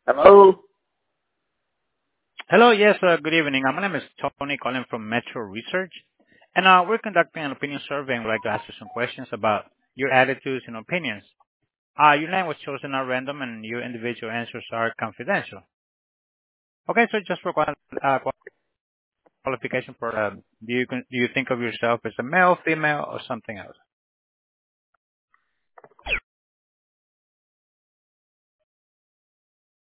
Hello? Hello. Yes, good evening. My name is Tony calling from Metro Research, and we're conducting an opinion survey and would like to ask you some questions about your attitudes and opinions. Your name was chosen at random, and your individual answers are confidential. Okay, so just for qualification, do you think of yourself as a male, female, or something else?